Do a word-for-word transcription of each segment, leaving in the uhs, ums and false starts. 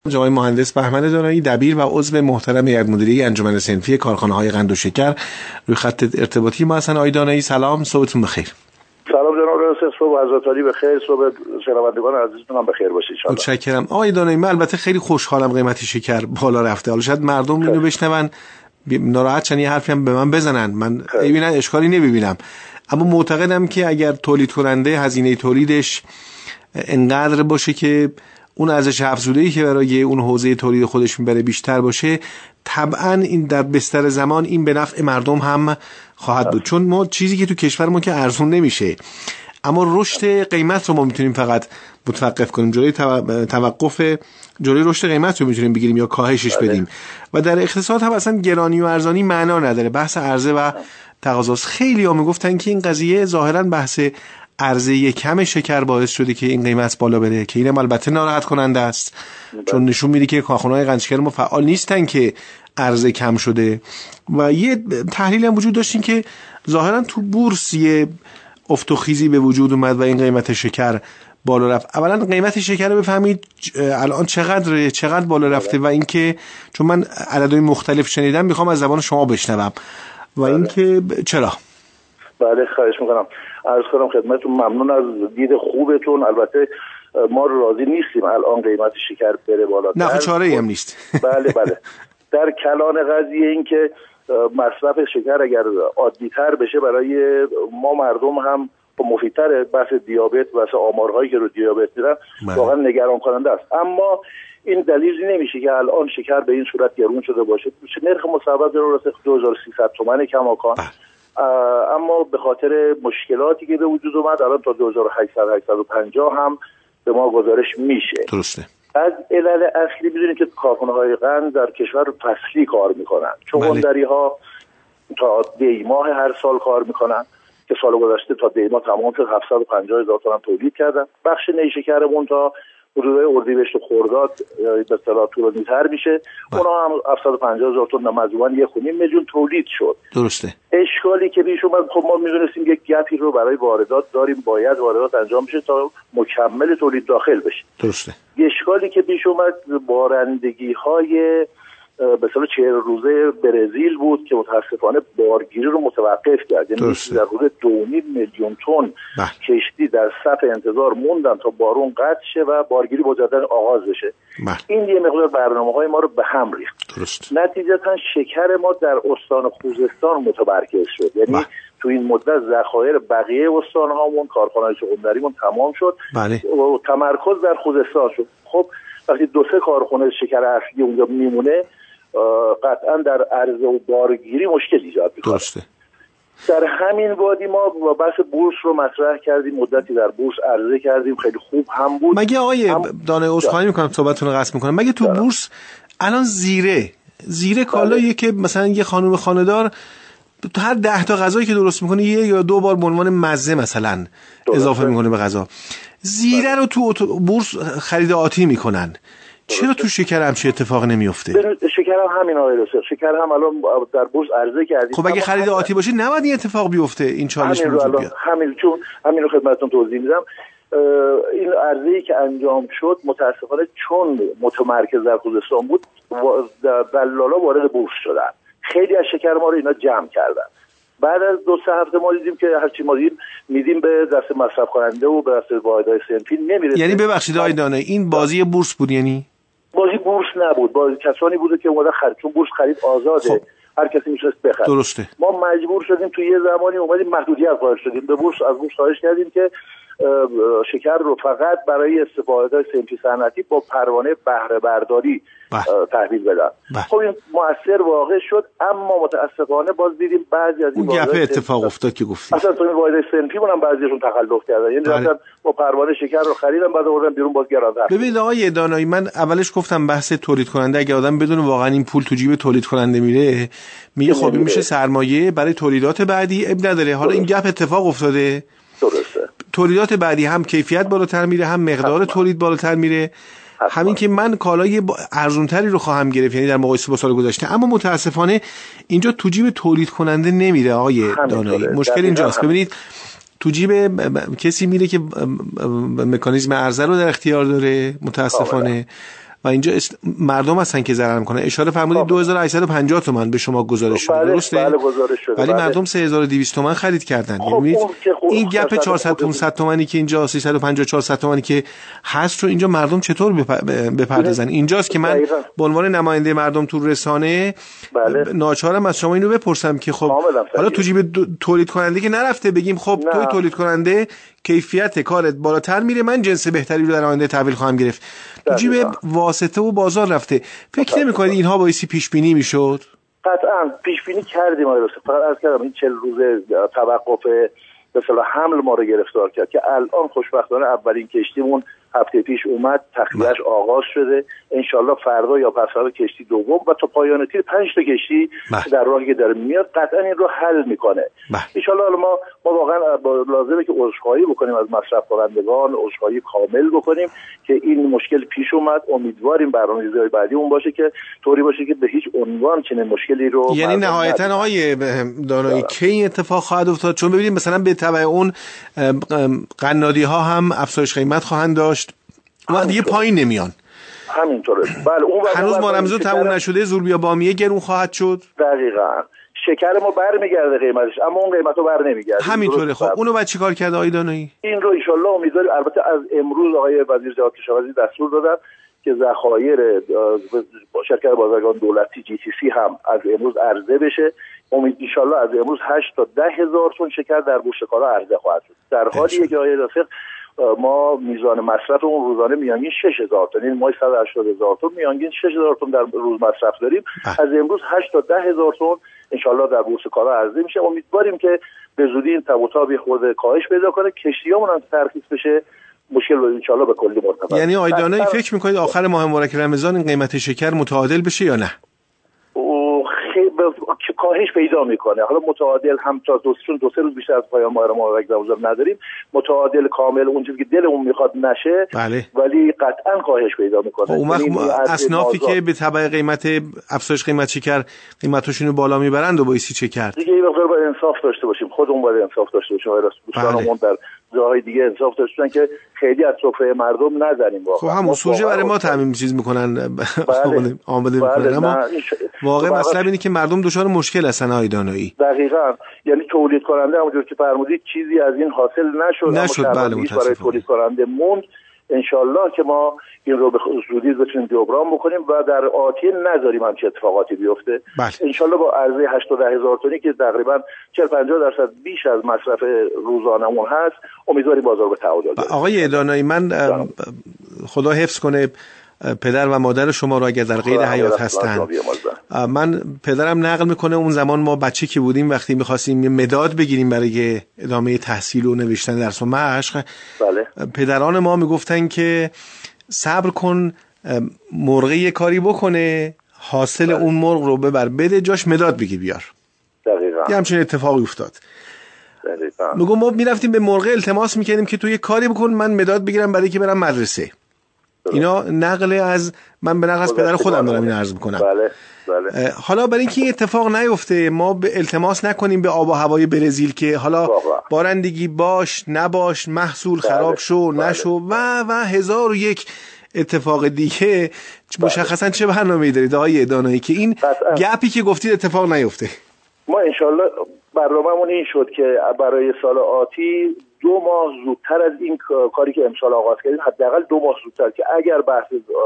جناب مهندس بهمن دانایی، دبیر و عضو محترم هیئت مدیره انجمن صنفی کارخانه‌های قند و شکر، روی خط ارتباطی ما هستن. آقای دانایی سلام، صبحتون بخیر. سلام جناب رئیس، صبح حضرت علی بخیر، صبح شنوندگان عزیزتون هم بخیر باشه ان شاء الله. متشکرم. آقای دانایی، من البته خیلی خوشحالم قیمت شکر بالا رفته. حالا شاید مردم اینو بشنون ناراحت شن، یه حرفی هم به من بزنن، من ببینن اشکالی نمیبینم، اما معتقدم که اگر تولید کننده هزینه تولیدش انقدر باشه که اون ارزش افزوده‌ای که برای اون حوزه تولید خودش میبره بیشتر باشه، طبعا این در بستر زمان این به نفع مردم هم خواهد بود. چون ما چیزی که تو کشور ما که ارزون نمیشه، اما رشد قیمت رو ما میتونیم فقط متوقف کنیم، جلوی توقف جلوی رشد قیمت رو میتونیم بگیریم یا کاهشش بدیم. و در اقتصاد هم اصلا گرانی و ارزانی معنا نداره، بحث عرضه و تقاضاست. خیلی ها میگفتن که این قضیه ظاهرا بحث عرضه کم شکر باعث شده که این قیمت بالا بره، که اینم البته ناراحت کننده است، چون نشون میده که کارخانه‌های قند شکر ما فعال نیستن که عرضه کم شده. و یه تحلیل هم وجود داشتین که ظاهرا تو بورس یه افت و خیزی به وجود اومد و این قیمت شکر بالا رفت. اولا قیمت شکر رو بفهمید الان چقدره، چقدر بالا رفته، و اینکه چون من عددهای مختلف شنیدم میخوام از زبان شما بشنوم و اینکه چرا. بله خواهش میکنم. عرض کنم خدمتتون ممنون از دید خوبتون. البته ما راضی نیستیم الان قیمت شکر بره بالا. نه خب چاره‌ای هم نیست. بله بله. در کلان قضیه این که مصرف شکر اگر عادی‌تر بشه برای ما مردم هم مفیدتره. بحث دیابت، بحث آمارهایی که رو دیابت میرن واقعا نگران کننده است. اما این دلیل نمیشه که الان شکر به این صورت گرون شده باشه. نرخ مصوب رو رسید دو هزار و سیصد تومان کماکان، اما به خاطر مشکلاتی که به وجود اومد الان تا دو هزار و هشتصد هشتصد و پنجاه هم به ما گزارش میشه. درسته. از علل اصلی میدونید که کارخانه‌های قند در کشور فصلی کار میکنن. چغندری ها تا دی ماه هر سال کار میکنن که سال گذشته تا دی ماه تمام شد هفتصد و پنجاه هزار تومان تولید کردن. بخش نیشکرمون تا حدود اردیبهشت و خرداد به اصطلاح طولانی‌تر میشه، اونا هم هفتصد و پنجاه هزار تن مجموعاً یک و نیم میلیون تولید شد. درسته. اشکالی که پیش اومد، خب ما میدونستیم یک گپی رو برای واردات داریم، باید واردات انجام بشه تا مکمل تولید داخل بشه. درسته. اشکالی که پیش اومد بارندگی‌های به اصطلاح چهل روزه برزیل بود که متاسفانه بارگیری رو متوقف کرد. یعنی در حدود دو و نیم میلیون تن کشتی در صف انتظار موندن تا بارون قطع شه و بارگیری مجددا آغاز بشه. بح. این یه مقدار برنامه‌های ما رو به هم ریخت. درست. نتیجتاً شکر ما در استان خوزستان متمرکز شد. یعنی بح. تو این مدت ذخایر بقیه استان‌هامون، کارخانه‌های چغندریمون تمام شد. بله. و تمرکز در خوزستان شد. خب وقتی دو سه کارخانه شکر اصلی اونجا میمونه، قطعا در عرضه و بارگیری مشکل ایجاد می‌کنه. درسته. در همین وادی ما بحث بورس رو مطرح کردیم، مدتی در بورس عرضه کردیم، خیلی خوب هم بود. مگه آقای هم... دانه عذرخواهی می‌کنم صحبتتون رو قطع می‌کنم، مگه تو دارم. بورس الان زیره زیره کالاییه که مثلا یه خانم خانه‌دار هر ده تا غذایی که درست می‌کنه یه یا دو بار به عنوان مزه مثلا درسته. اضافه می‌کنه به غذا. زیره رو تو بورس خرید آتی می‌کنن. چرا تو شکر همچین اتفاق نمیفته؟ شکر هم همین آقای رئیس، شکر هم الان در بورس عرضه کردیم. خب اگه خرید آتی باشه نباید این اتفاق بیفته، این چالش وجود بیاد. همین چون همین رو خدمتتون توضیح میدم. این عرضه‌ای که انجام شد متاسفانه چون متمرکز در خوزستان بود، دلالا وارد بورس شدن. خیلی از شکر ما رو اینا جمع کردن. بعد از دو سه هفته ما دیدیم که هرچی ما دیدیم میدیم به دست مصرف کننده و به دست واحدهای صنفی نمیرسه. یعنی ببخشید آقای دانه، این بازی بورس بود؟ یعنی بازی بورس نبود، بازی کسانی بوده که اومدن خرید، چون بورس خرید آزاده. خب. هر کسی میتونست بخره. درسته. ما مجبور شدیم توی یه زمانی اومدیم محدودیت قائل شدیم به بورس، از بورس خواهش کردیم که شکر رو فقط برای استفاده صنفی صنعتی با پروانه بهره برداری تحویل بدن. خب این مؤثر واقع شد، اما متاسفانه باز دیدیم بعضی از این اون گپه اتفاق افتاد که گفتید. اصلا تو این واحد صنفی مونم بعضیشون تخلف کردن، یعنی مثلا با پروانه شکر رو خریدن بعد آوردن بیرون باز گران‌تر. ببینید آقای دانایی، من اولش گفتم بحث تولید کننده، اگه آدم بدونه واقعا این پول تو جیب تولید کننده میره، میگه خب این میشه سرمایه برای تولیدات بعدی، اب نداره. حالا این گپ اتفاق افتاده. درسته. تولیدات بعدی هم کیفیت بالاتر میره، هم مقدار تولید بالاتر میره. همین که من کالای ارزونتری رو خواهم گرفت، یعنی در مقایسه با سال گذشته. اما متاسفانه اینجا تو جیب تولید کننده نمیره آقای دانایی. مشکل اینجاست. ببینید تو جیب کسی میره که مکانیزم عرضه رو در اختیار داره متاسفانه، و اینجا مردم هستن که ضرر میکنن. اشاره فرمودید دو هزار و هشتصد و پنجاه تومان به شما گزارش شده، درسته؟ بله گزارش شده. ولی مردم سه هزار و دویست تومان خرید کردن. خب این گپ چهارصد پانصد تومانی که اینجا سیصد و پنجاه چهارصد تومانی که هست رو اینجا مردم چطور بپردازن؟ اینجاست که من به عنوان نماینده مردم تو رسانه بله. ناچارم از شما اینو بپرسم که خب حالا تو جیب تولید کننده که نرفته بگیم خب توی تولید کننده کیفیت کارت بالاتر میره، من جنس بهتری رو در آینده تحویل خواهم گرفت. تو جیب واسطه و بازار رفته. فکر نمی‌کنید اینها بایستی پیش بینی میشد؟ قطعا پیش بینی کردیم آقای راستی. فقط عرض کردم این چهل روز توقف به اصطلاح حمل ما رو گرفتار کرد که الان خوشبختانه اولین کشتیمون هفته پیش اومد، تخلیه‌اش آغاز شده. انشالله فردا یا پس فردا کشتی دوم و تا پایان تیر پنج تا کشتی در راهی که داره میاد قطعا این رو حل میکنه. انشالله ما ما واقعا لازمه که عذرخواهی بکنیم از مصرف کنندگان، عذرخواهی کامل بکنیم که این مشکل پیش اومد. امیدواریم برنامه‌ریزی بعدی اون باشه که طوری باشه که به هیچ عنوان چنین مشکلی رو یعنی نهایتا آقای دانایی کی این اتفاق خواهد افتاد؟ چون ببینید مثلا به تبع اون قنادی ها هم افزایش قیمت خواهند داشت و دیگه پایین نمیان. همینطوره. بله اون هنوز مارمزون تموم نشده، زوربیا بامیه گرون خواهد شد. دقیقاً. شکر ما برمیگرده قیمتش، اما اون قیمتو بر نمیگرده. همینطوره. خب اونو بعد چیکار کرده آقای دانایی؟ این رو ان شاء الله امیدواریم. البته از امروز آقای وزیر جهاد کشاورزی دستور دادن که ذخایر شرکت بازرگان دولتی جی تی سی هم از امروز عرضه بشه. امید ان شاء الله از امروز هشت تا ده هزار تن شکر در گوشتکارا عرضه خواهد شد. در حالی که آقای رفیق ما میزان مصرف اون روزانه میانگین شش هزار تن، یعنی ما صد و هشتاد هزار تن میانگین شش هزار تن در روز مصرف داریم. از امروز هشت تا ده هزار تن ان شاء الله در بورس کالا عرضه میشه. امیدواریم که به زودی این تب و تاب خورده کاهش پیدا کنه، کشتیامون هم ترخیص بشه، مشکل رو ان شاء الله به کلی مرتفع. یعنی آقای دانایی فکر میکنید آخر ماه مبارک رمضان این قیمت شکر متعادل بشه یا نه؟ کاهش پیدا میکنه. حالا متعادل هم تا دو دو سه روز بیشتر از پایان ماه مبارک رمضان نداریم. متعادل کامل اون چیزی که دلمون میخواد نشه. بله. ولی قطعا کاهش پیدا میکنه. اون وقت اصنافی که به تبع قیمت افزایش قیمت شکر قیمتاشون رو بالا میبرند و بایستی چه کرد؟ دیگه یه مقدار باید انصاف داشته باشیم، خودمون باید انصاف داشته باشیم. دوستانمون در جاهای دیگه انصاف داشتن که خیلی از سفره مردم نزنیم. خب همون سوژه برای ما تعمیم چیز میکنن بله. آماده میکنن بله. اما واقع مطلب اینه که مردم دچار مشکل هستن آقای دانایی. دقیقاً. یعنی تولید کننده همونجور که فرمودید چیزی از این حاصل نشد، نشد بله برای تولید کننده موند. انشالله که ما این رو به زودی بتونیم جبران بکنیم و در آتیه نذاریم همچین اتفاقاتی بیفته. بله. انشالله با عرضه هشت تا ده هزار تنی که تقریبا چهل پنجاه درصد بیش از مصرف روزانمون هست، امیدواریم بازار به تعادل برسه. آقای دانایی من خدا حفظ کنه پدر و مادر شما رو اگر در غیر حیات هستن، من پدرم نقل میکنه اون زمان ما بچه که بودیم وقتی میخواستیم مداد بگیریم برای ادامه تحصیل و نوشتن درس و مشق، بله. پدران ما میگفتن که صبر کن مرغ یه کاری بکنه، حاصل بله. اون مرغ رو ببر بده جاش مداد بگیر بیار. دقیقاً. یه همچین اتفاقی افتاد. دقیقاً. میگم ما میرفتیم به مرغ التماس میکردیم که تو یه کاری بکن من مداد بگیرم برای که برم مدرسه. اینا نقل از من به نقل از پدر خودم دارم این عرض میکنم. بله بله. حالا برای اینکه این اتفاق نیفته ما به التماس نکنیم به آب و هوای برزیل که حالا بارندگی باش نباش محصول بله. خراب شو بله. نشو و و هزار و یک اتفاق دیگه. بله. مشخصا چه برنامه‌ای دارید آقای دانایی که این گپی که گفتید اتفاق نیفته؟ ما انشالله برنامه‌مون این شد که برای سال آتی دو ماه زودتر از این کاری که امسال آغاز کردیم، حداقل دو ماه زودتر، که اگر بحث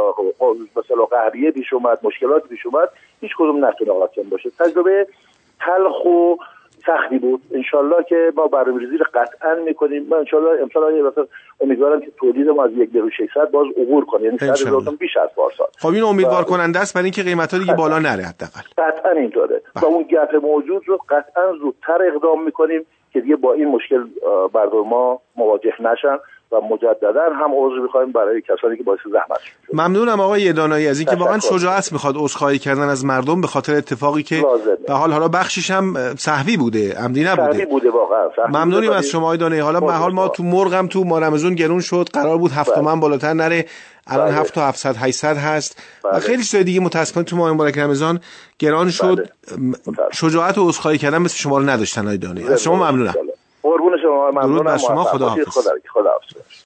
مثلا قهریه پیش اومد، مشکلات پیش اومد، هیچ کدوم نتونه حاکم باشه. تجربه تلخ و سختی بود. انشالله که ما برنامه‌ریزی رو قطعا میکنیم. من انشالله امسال مثلا امیدوارم که تولید ما از یک میلیون و ششصد باز عبور کنه، یعنی صد هزار تن بیش از پارسال. خب این امیدوار کننده است برای اینکه قیمت‌ها دیگه بالا نره حداقل. قطعا اینطوره. و اون گپ موجود رو قطعا زودتر اقدام میکنیم که دیگه با این مشکل مردم ما مواجه نشن و مجددا هم عذر می‌خوایم برای کسانی که باعث زحمت شد. ممنونم آقای دانایی از اینکه واقعا شجاعت میخواد عذرخواهی کردن از مردم به خاطر اتفاقی که به حال حالا بخشش هم سهوی بوده، عمدی نبوده. سهوی بوده واقعا. ممنونیم از شما آقای دانایی. حالا به حال ما تو مرغم تو مارمزون گرون شد، قرار بود هفت تومن بالاتر نره، الان هفت تا هفتصد هشتصد هست و خیلی چیزای دیگه متأسفانه تو ماه مبارک رمضان گران شد. شجاعت و عذرخواهی کردن مثل شما رو نداشتن آقای دانایی. از شما ممنونم. قربون شما. ممنونم. درود بر شما. خدا حافظ. خدا حافظ.